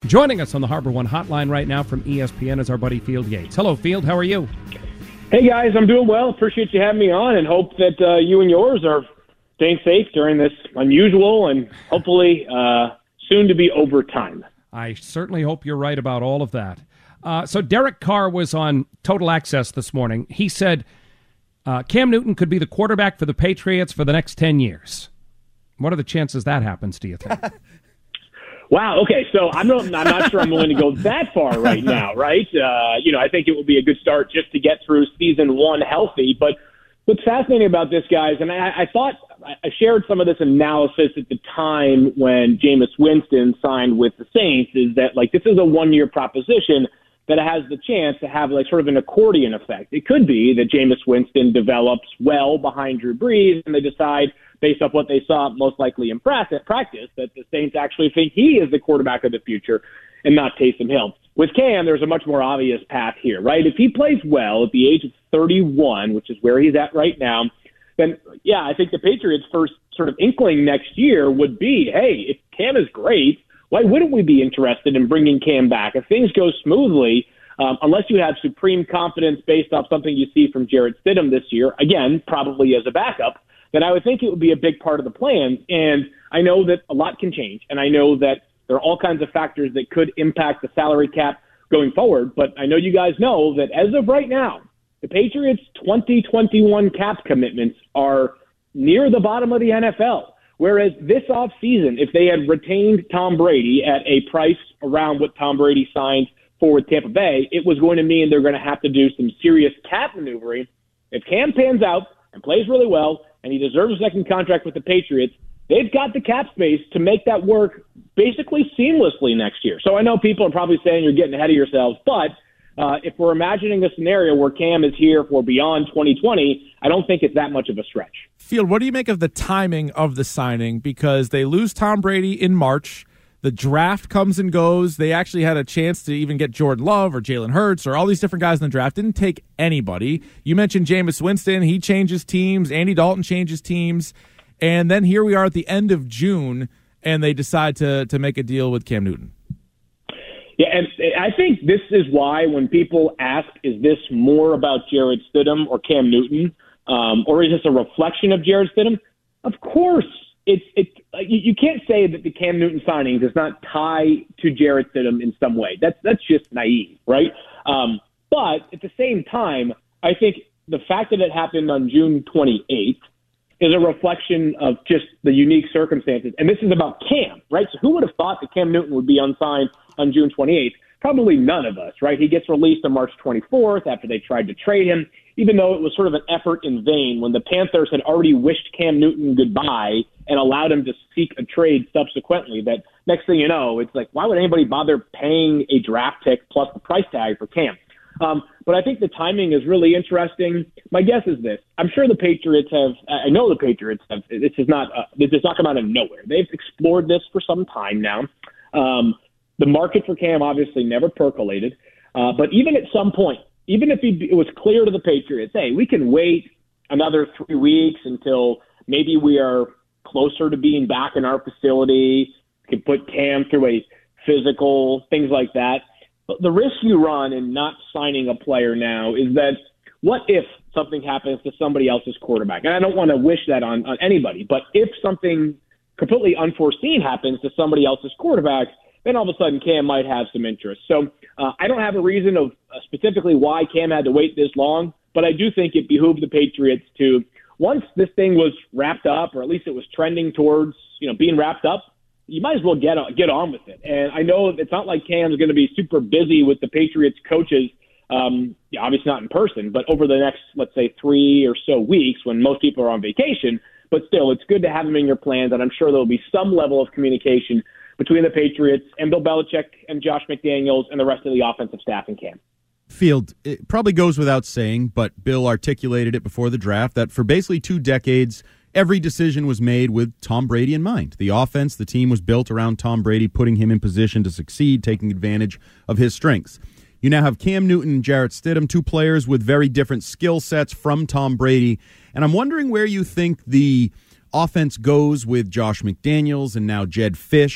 Joining us on the Harbor One hotline right now from ESPN is our buddy Field Yates. Hello, Field. How are you? Hey, guys. I'm doing well. Appreciate you having me on, and hope that you and yours are staying safe during this unusual and hopefully soon to be over time. I certainly hope you're right about all of that. So Derek Carr was on Total Access this morning. He said Cam Newton could be the quarterback for the Patriots for the next 10 years. What are the chances that happens, do you think? Wow. Okay. So I'm not sure I'm willing to go that far right now, right? I think it will be a good start just to get through season one healthy. But what's fascinating about this, guys, and I thought I shared some of this analysis at the time when Jameis Winston signed with the Saints, is that this is a 1-year proposition that has the chance to have sort of an accordion effect. It could be that Jameis Winston develops well behind Drew Brees and they decide, based off what they saw most likely in practice, that the Saints actually think he is the quarterback of the future and not Taysom Hill. With Cam, there's a much more obvious path here, right? If he plays well at the age of 31, which is where he's at right now, then, yeah, I think the Patriots' first sort of inkling next year would be, hey, if Cam is great, why wouldn't we be interested in bringing Cam back? If things go smoothly, unless you have supreme confidence based off something you see from Jarrett Stidham this year, again, probably as a backup, then I would think it would be a big part of the plan. And I know that a lot can change, and I know that there are all kinds of factors that could impact the salary cap going forward. But I know you guys know that as of right now, the Patriots' 2021 cap commitments are near the bottom of the NFL. Whereas this offseason, if they had retained Tom Brady at a price around what Tom Brady signed for with Tampa Bay, it was going to mean they're going to have to do some serious cap maneuvering. If Cam pans out and plays really well, and he deserves a second contract with the Patriots, they've got the cap space to make that work basically seamlessly next year. So I know people are probably saying you're getting ahead of yourselves, but if we're imagining a scenario where Cam is here for beyond 2020, I don't think it's that much of a stretch. Field, what do you make of the timing of the signing? Because they lose Tom Brady in March. The draft comes and goes. They actually had a chance to even get Jordan Love or Jalen Hurts or all these different guys in the draft. Didn't take anybody. You mentioned Jameis Winston. He changes teams. Andy Dalton changes teams. And then here we are at the end of June, and they decide to make a deal with Cam Newton. Yeah, and I think this is why when people ask, is this more about Jarrett Stidham or Cam Newton, or is this a reflection of Jarrett Stidham? Of course. You can't say that the Cam Newton signing does not tie to Jarrett Stidham in some way. That's just naive, right? But at the same time, I think the fact that it happened on June 28th is a reflection of just the unique circumstances. And this is about Cam, right? So who would have thought that Cam Newton would be unsigned on June 28th? Probably none of us, right? He gets released on March 24th after they tried to trade him, even though it was sort of an effort in vain when the Panthers had already wished Cam Newton goodbye and allowed him to seek a trade subsequently. That next thing you know, it's why would anybody bother paying a draft pick plus the price tag for Cam? But I think the timing is really interesting. My guess is this. I'm sure the Patriots have – I know the Patriots have – this does not come out of nowhere. They've explored this for some time now. The market for Cam obviously never percolated. But even at some point, even if it was clear to the Patriots, hey, we can wait another 3 weeks until maybe we are closer to being back in our facility, we can put Cam through a physical, things like that. But the risk you run in not signing a player now is that what if something happens to somebody else's quarterback? And I don't want to wish that on anybody, but if something completely unforeseen happens to somebody else's quarterback, then all of a sudden Cam might have some interest. So I don't have a reason of specifically why Cam had to wait this long, but I do think it behooved the Patriots to, once this thing was wrapped up, or at least it was trending towards being wrapped up, you might as well get on with it. And I know it's not like Cam's going to be super busy with the Patriots coaches, obviously not in person, but over the next, let's say, 3 or so weeks when most people are on vacation. But still, it's good to have him in your plans, and I'm sure there will be some level of communication between the Patriots and Bill Belichick and Josh McDaniels and the rest of the offensive staff in camp. Field, it probably goes without saying, but Bill articulated it before the draft, that for basically 2 decades, every decision was made with Tom Brady in mind. The offense, the team was built around Tom Brady, putting him in position to succeed, taking advantage of his strengths. You now have Cam Newton and Jarrett Stidham, 2 players with very different skill sets from Tom Brady. And I'm wondering where you think the offense goes with Josh McDaniels and now Jed Fish.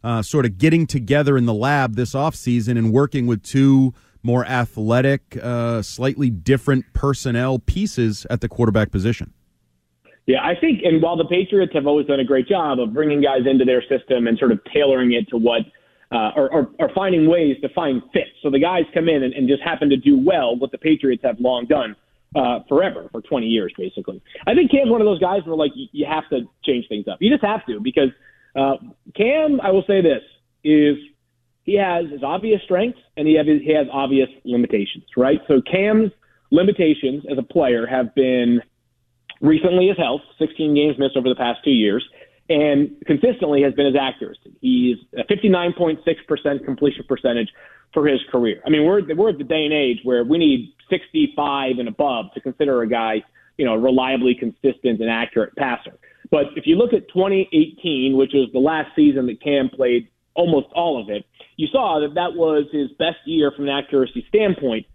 sort of getting together in the lab this offseason and working with two more athletic, slightly different personnel pieces at the quarterback position. Yeah, I think, and while the Patriots have always done a great job of bringing guys into their system and sort of tailoring it to what, or finding ways to find fits. So the guys come in and just happen to do well what the Patriots have long done forever, for 20 years, basically. I think Cam's one of those guys where, like, you have to change things up. You just have to, because Cam, I will say this, is he has his obvious strengths and he has obvious limitations, right? So Cam's limitations as a player have been recently his health, 16 games missed over the past 2 years, and consistently has been his accuracy. He's a 59.6% completion percentage for his career. I mean, we're at the day and age where we need 65 and above to consider a guy, reliably consistent and accurate passer. But if you look at 2018, which was the last season that Cam played almost all of it, you saw that was his best year from an accuracy standpoint,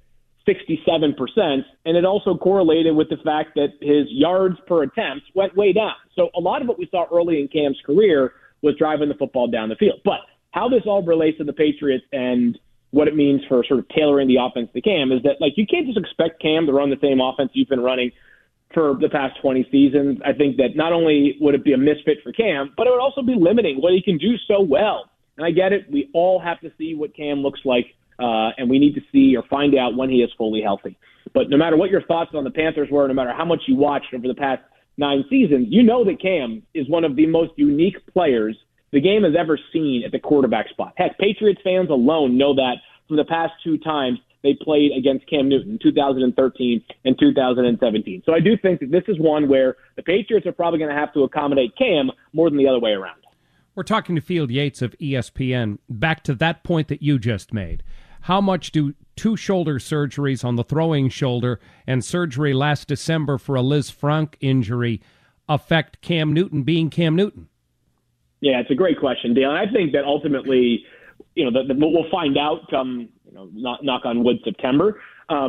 67%, and it also correlated with the fact that his yards per attempt went way down. So a lot of what we saw early in Cam's career was driving the football down the field. But how this all relates to the Patriots and what it means for sort of tailoring the offense to Cam is that, like, you can't just expect Cam to run the same offense you've been running for the past 20 seasons. I think that not only would it be a misfit for Cam, but it would also be limiting what he can do so well. And I get it. We all have to see what Cam looks like. And we need to see or find out when he is fully healthy. But no matter what your thoughts on the Panthers were, no matter how much you watched over the past 9 seasons, you know that Cam is one of the most unique players the game has ever seen at the quarterback spot. Heck, Patriots fans alone know that from the past 2 times they played against Cam Newton, 2013 and 2017. So I do think that this is one where the Patriots are probably going to have to accommodate Cam more than the other way around. We're talking to Field Yates of ESPN. Back to that point that you just made. How much do 2 shoulder surgeries on the throwing shoulder and surgery last December for a Liz Frank injury affect Cam Newton being Cam Newton? Yeah, it's a great question, Dale. And I think that ultimately, we'll find out come, knock on wood, September.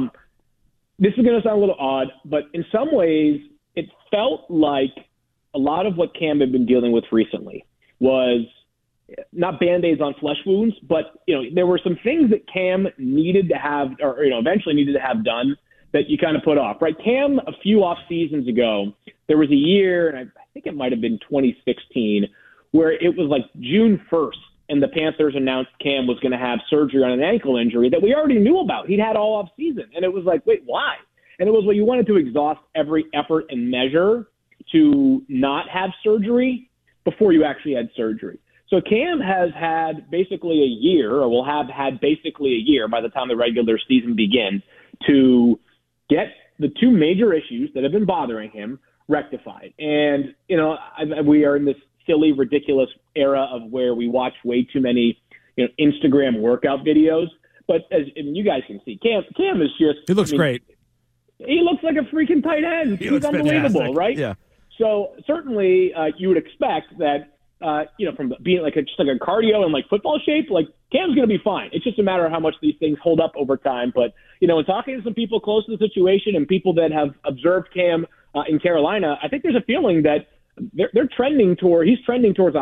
This is going to sound a little odd, but in some ways, it felt like a lot of what Cam had been dealing with recently was not Band-Aids on flesh wounds, but, there were some things that Cam needed to have, or, eventually needed to have done that you kind of put off, right? Cam, a few off seasons ago, there was a year, and I think it might have been 2016, where it was like June 1st, and the Panthers announced Cam was going to have surgery on an ankle injury that we already knew about. He'd had all off season. And it was like, wait, why? And it was, well, you wanted to exhaust every effort and measure to not have surgery before you actually had surgery. So Cam has had basically a year, or will have had basically a year by the time the regular season begins, to get the 2 major issues that have been bothering him rectified. And, we are in this silly, ridiculous era of where we watch way too many, Instagram workout videos. But as you guys can see, Cam is just... He looks great. He looks like a freaking tight end. He's unbelievable, fantastic. Right? Yeah. So certainly you would expect that, from being just like a cardio and like football shape, like Cam's going to be fine. It's just a matter of how much these things hold up over time. But, in talking to some people close to the situation and people that have observed Cam in Carolina, I think there's a feeling that he's trending towards 100%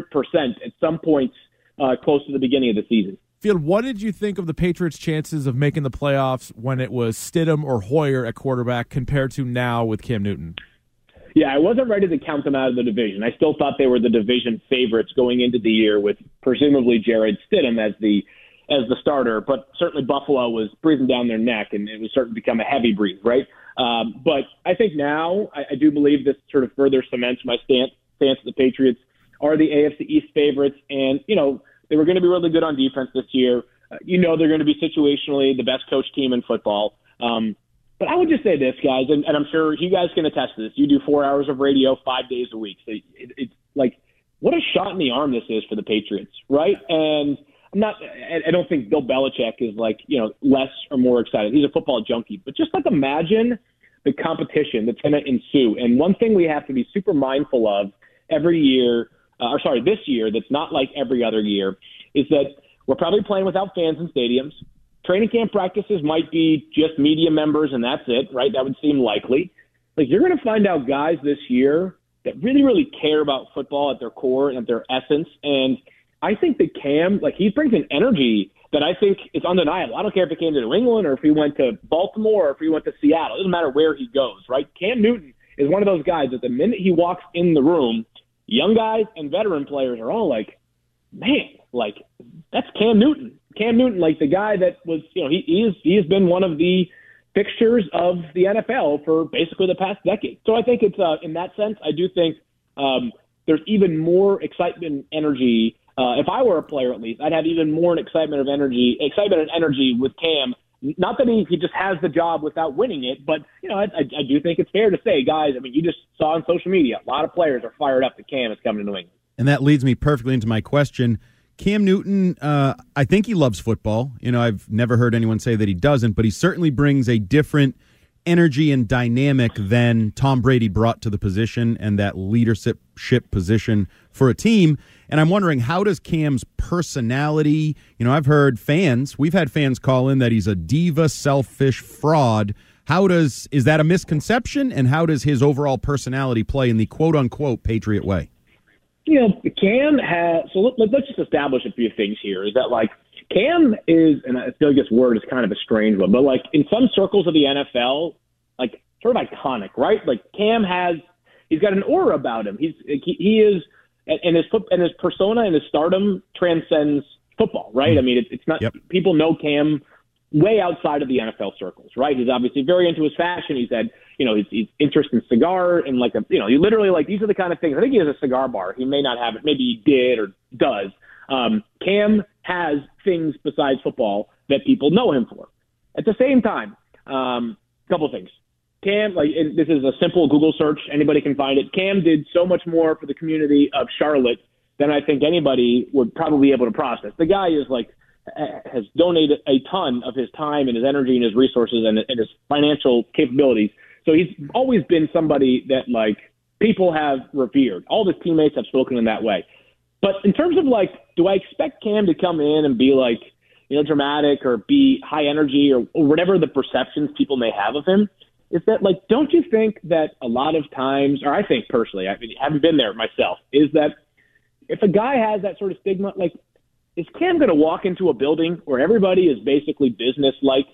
at some points close to the beginning of the season. Field, what did you think of the Patriots' chances of making the playoffs when it was Stidham or Hoyer at quarterback compared to now with Cam Newton? Yeah, I wasn't ready to count them out of the division. I still thought they were the division favorites going into the year with presumably Jarrett Stidham as the starter, but certainly Buffalo was breathing down their neck, and it was starting to become a heavy breathe, right? But I think now I do believe this sort of further cements my stance that the Patriots are the AFC East favorites, and, they were going to be really good on defense this year. They're going to be situationally the best coach team in football. But I would just say this, guys, and I'm sure you guys can attest to this. You do 4 hours of radio 5 days a week. So it's like, what a shot in the arm this is for the Patriots, right? And I don't think Bill Belichick is less or more excited. He's a football junkie. But just imagine the competition that's going to ensue. And one thing we have to be super mindful of this year, that's not like every other year, is that we're probably playing without fans in stadiums. Training camp practices might be just media members and that's it, right? That would seem likely. You're going to find out guys this year that really, really care about football at their core and at their essence. And I think that Cam, like, he brings an energy that I think is undeniable. I don't care if he came to New England or if he went to Baltimore or if he went to Seattle. It doesn't matter where he goes, right? Cam Newton is one of those guys that the minute he walks in the room, young guys and veteran players are all like, man, like, that's Cam Newton. Cam Newton, like the guy that was, he has been one of the fixtures of the NFL for basically the past decade. So I think it's, in that sense, I do think there's even more excitement and energy. If I were a player, at least, I'd have even more excitement and energy with Cam. Not that he just has the job without winning it, but I do think it's fair to say, guys. I mean, you just saw on social media, a lot of players are fired up that Cam is coming to New England. And that leads me perfectly into my question. Cam Newton, I think he loves football. I've never heard anyone say that he doesn't, but he certainly brings a different energy and dynamic than Tom Brady brought to the position and that leadership position for a team. And I'm wondering, how does Cam's personality, I've heard we've had fans call in that he's a diva, selfish fraud. Is that a misconception? And how does his overall personality play in the quote unquote Patriot way? Cam has, so let's just establish a few things here, is that like Cam is, and I feel like this word is kind of a strange one, but like in some circles of the NFL, like sort of iconic, right? Like Cam he's got an aura about him. He is, and his persona and his stardom transcends football, right? I mean, it's not, people know Cam way outside of the NFL circles, right? He's obviously very into his fashion. He's had, his interest in cigar and he literally, like, these are the kind of things. I think he has a cigar bar. He may not have it. Maybe he did or does. Cam has things besides football that people know him for. At the same time, a couple of things. Cam, and this is a simple Google search. Anybody can find it. Cam did so much more for the community of Charlotte than I think anybody would probably be able to process. The guy is has donated a ton of his time and his energy and his resources and his financial capabilities. So he's always been somebody that people have revered. All his teammates have spoken in that way. But in terms of do I expect Cam to come in and be dramatic or be high energy or whatever the perceptions people may have of him? Is that don't you think that a lot of times, or I think personally, I haven't been there myself, is that if a guy has that sort of stigma, is Cam going to walk into a building where everybody is basically business-like,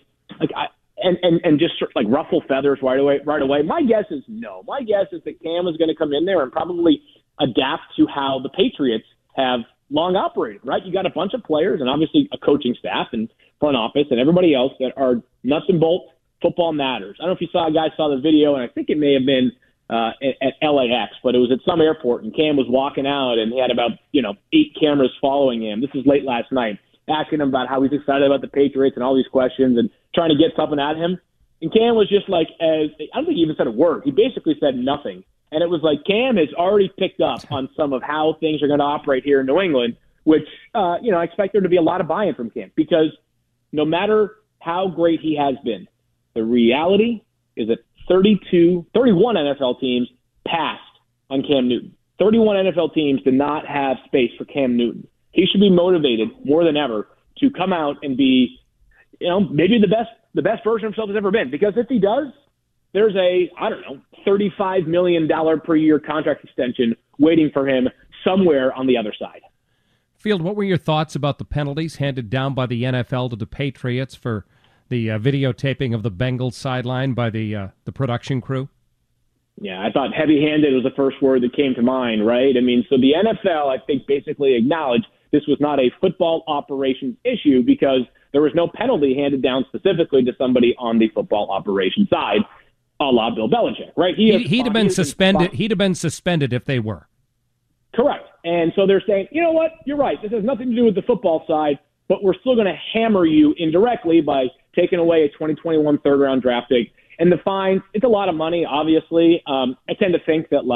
and just ruffle feathers right away? My guess is no. My guess is that Cam is going to come in there and probably adapt to how the Patriots have long operated, right? You got a bunch of players and obviously a coaching staff and front office and everybody else that are nuts and bolts. Football matters. I don't know if you saw the video, and I think it may have been at LAX, but it was at some airport, and Cam was walking out, and he had about 8 cameras following him. This was late last night, asking him about how he's excited about the Patriots and all these questions and trying to get something at him. And Cam was just I don't think he even said a word. He basically said nothing. And it was Cam has already picked up on some of how things are going to operate here in New England, which, I expect there to be a lot of buy-in from Cam, because no matter how great he has been, the reality is that 31 NFL teams passed on Cam Newton. 31 NFL teams did not have space for Cam Newton. He should be motivated more than ever to come out and be, maybe the best version of himself has ever been. Because if he does, there's a, $35 million per year contract extension waiting for him somewhere on the other side. Field, what were your thoughts about the penalties handed down by the NFL to the Patriots for the videotaping of the Bengals sideline by the production crew? Yeah, I thought heavy-handed was the first word that came to mind, right? I mean, so the NFL, I think, basically acknowledged this was not a football operations issue because there was no penalty handed down specifically to somebody on the football operations side, a la Bill Belichick, right? He'd have been suspended. He'd have been suspended if they were. Correct. And so they're saying, you know what? You're right. This has nothing to do with the football side, but we're still going to hammer you indirectly by taking away a 2021 third-round draft pick. And the fines, it's a lot of money, obviously. I tend to think that,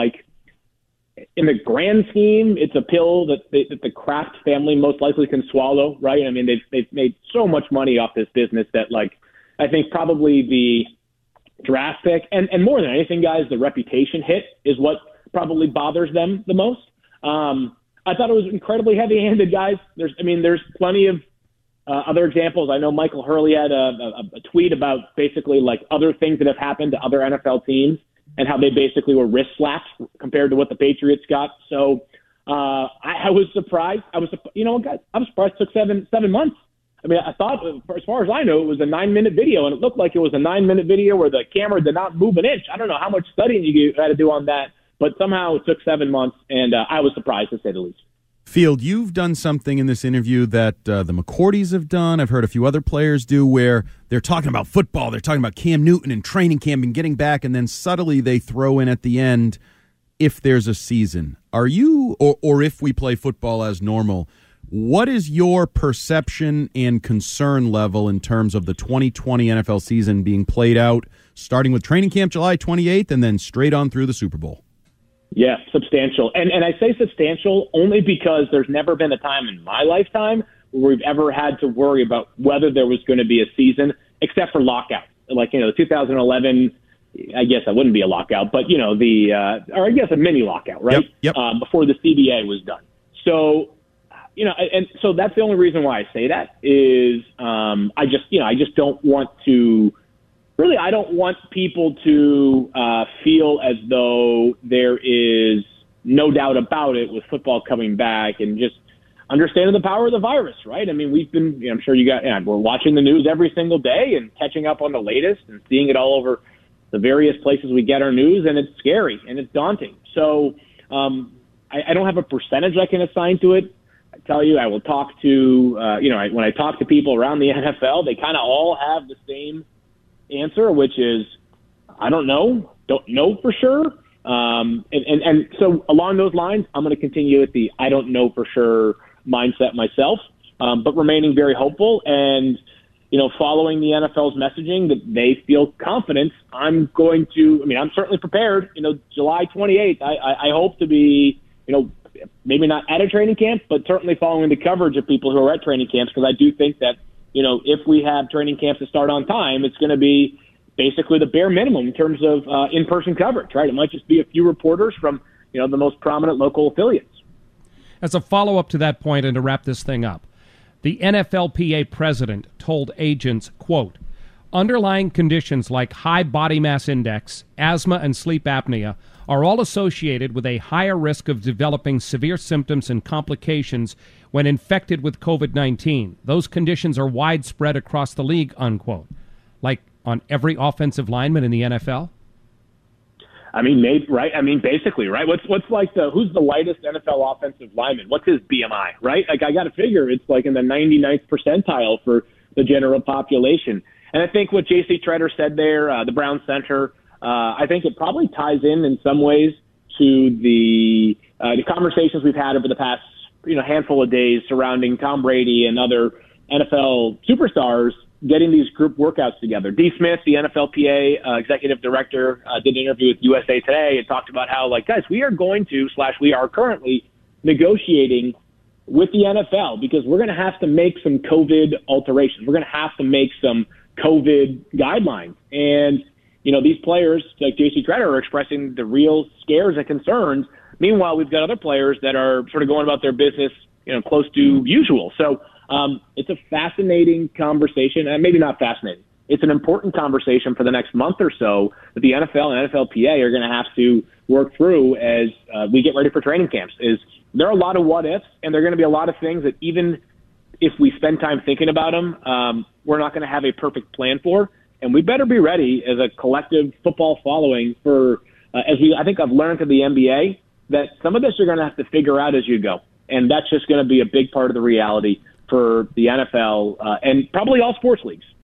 in the grand scheme, it's a pill that the Kraft family most likely can swallow, right? I mean, they've made so much money off this business that, I think probably the draft pick, and more than anything, guys, the reputation hit is what probably bothers them the most. I thought it was incredibly heavy-handed, guys. There's plenty of other examples. I know Michael Hurley had a tweet about basically other things that have happened to other NFL teams and how they basically were wrist slapped compared to what the Patriots got. So I was surprised. You know, guys, I was surprised it took seven months. I mean, I thought, as far as I know, it was a 9-minute video, and it looked like it was a 9-minute video where the camera did not move an inch. I don't know how much studying you had to do on that, but somehow it took 7 months, and I was surprised, to say the least. Field, you've done something in this interview that the McCourties have done. I've heard a few other players do, where they're talking about football, they're talking about Cam Newton and training camp and getting back, and then subtly they throw in at the end, if there's a season. Are you, or if we play football as normal, what is your perception and concern level in terms of the 2020 NFL season being played out, starting with training camp July 28th and then straight on through the Super Bowl? Yeah, substantial. And I say substantial only because there's never been a time in my lifetime where we've ever had to worry about whether there was going to be a season, except for lockout. Like, you know, the 2011, I guess that wouldn't be a lockout, but, you know, or I guess a mini lockout, right? Yep. Before the CBA was done. So, you know, and so that's the only reason why I say that is I just don't want to really, I don't want people to feel as though there is no doubt about it with football coming back, and just understanding the power of the virus, right? I mean, I'm sure we're watching the news every single day and catching up on the latest and seeing it all over the various places we get our news, and it's scary and it's daunting. So I don't have a percentage I can assign to it. I tell you, I will talk to, when I talk to people around the NFL, they kind of all have the same answer, which is, I don't know for sure. And so along those lines, I'm going to continue with the I don't know for sure mindset myself, but remaining very hopeful and, you know, following the NFL's messaging that they feel confident. I'm certainly prepared. You know, July 28th, I hope to be, you know, maybe not at a training camp, but certainly following the coverage of people who are at training camps, because I do think that, you know, if we have training camps to start on time, it's going to be basically the bare minimum in terms of in-person coverage, right? It might just be a few reporters from, you know, the most prominent local affiliates. As a follow-up to that point, and to wrap this thing up, the NFLPA president told agents, quote, underlying conditions like high body mass index, asthma, and sleep apnea are all associated with a higher risk of developing severe symptoms and complications when infected with COVID-19. Those conditions are widespread across the league, unquote. Like on every offensive lineman in the NFL? I mean, maybe, right? I mean, basically, right? What's like who's the lightest NFL offensive lineman? What's his BMI, right? Like, I got to figure it's like in the 99th percentile for the general population. And I think what J.C. Tretter said there, the Brown center, I think it probably ties in some ways to the conversations we've had over the past, you know, handful of days surrounding Tom Brady and other NFL superstars getting these group workouts together. D. Smith, the NFLPA executive director, did an interview with USA Today and talked about how, like, guys, we are currently negotiating with the NFL because we're going to have to make some COVID alterations. We're going to have to make some COVID guidelines. And, you know, these players like J.C. Tretter are expressing the real scares and concerns. Meanwhile, we've got other players that are sort of going about their business, you know, close to usual. So it's a fascinating conversation, and maybe not fascinating. It's an important conversation for the next month or so that the NFL and NFLPA are going to have to work through as we get ready for training camps. There are a lot of what ifs, and there are going to be a lot of things that even if we spend time thinking about them, we're not going to have a perfect plan for. And we better be ready as a collective football following for, I think I've learned to the NBA, that some of this you're going to have to figure out as you go. And that's just going to be a big part of the reality for the NFL and probably all sports leagues.